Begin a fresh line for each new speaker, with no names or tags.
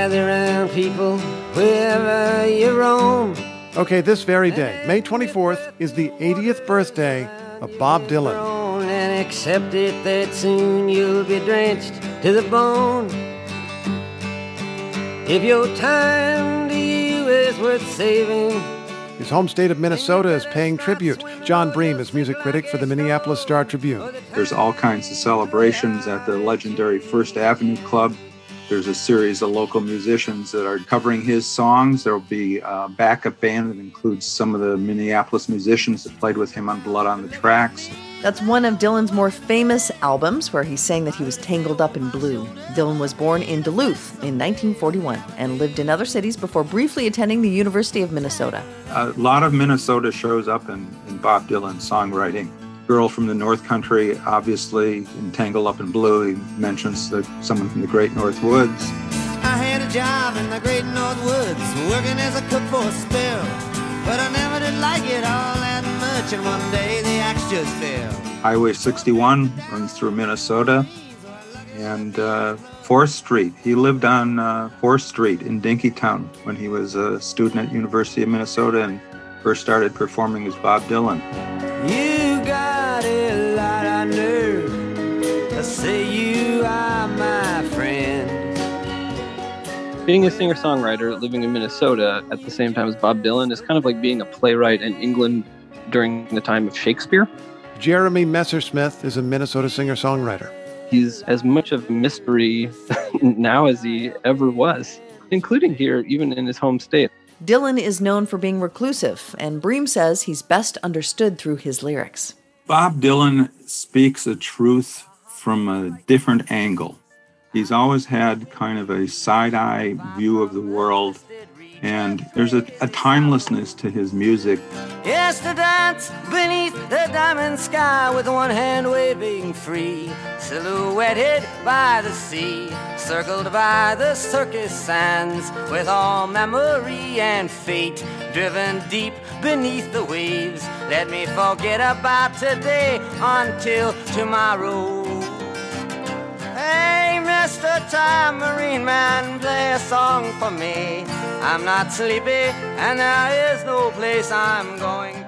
gather round, people, wherever you roam.
Okay, this very day, May 24th, is the 80th birthday of Bob Dylan.
And accept it that soon you'll be drenched to the bone. If your time to you is worth saving.
His home state of Minnesota is paying tribute. John Bream is music critic for the Minneapolis Star-Tribune.
There's all kinds of celebrations at the legendary First Avenue Club. There's a series of local musicians that are covering his songs. There will be a backup band that includes some of the Minneapolis musicians that played with him on Blood on the Tracks.
That's one of Dylan's more famous albums, where he sang that he was tangled up in blue. Dylan was born in Duluth in 1941 and lived in other cities before briefly attending the University of Minnesota.
A lot of Minnesota shows up in Bob Dylan's songwriting. Girl from the North Country, obviously, in Tangled Up in Blue, he mentions someone from the Great North Woods.
I had a job in the Great North Woods, working as a cook for a spell, but I never did like it all that much, and one day the axe just fell.
Highway 61 runs through Minnesota, and 4th Street. He lived on 4th Street in Dinkytown when he was a student at University of Minnesota and first started performing as Bob Dylan.
You got a lot of nerve to say you are my friend.
Being a singer-songwriter living in Minnesota at the same time as Bob Dylan is kind of like being a playwright in England during the time of Shakespeare.
Jeremy Messersmith is a Minnesota singer-songwriter.
He's as much of a mystery now as he ever was, including here, even in his home state.
Dylan is known for being reclusive, and Bream says he's best understood through his lyrics.
Bob Dylan speaks a truth from a different angle. He's always had kind of a side-eye view of the world, and there's a timelessness to his music.
Yes, to dance beneath the diamond sky with one hand waving free, silhouetted by the sea, circled by the circus sands, with all memory and fate driven deep beneath the waves. Let me forget about today until tomorrow. Hey, Mr. Tambourine Man, play a song for me. I'm not sleepy, and there is no place I'm going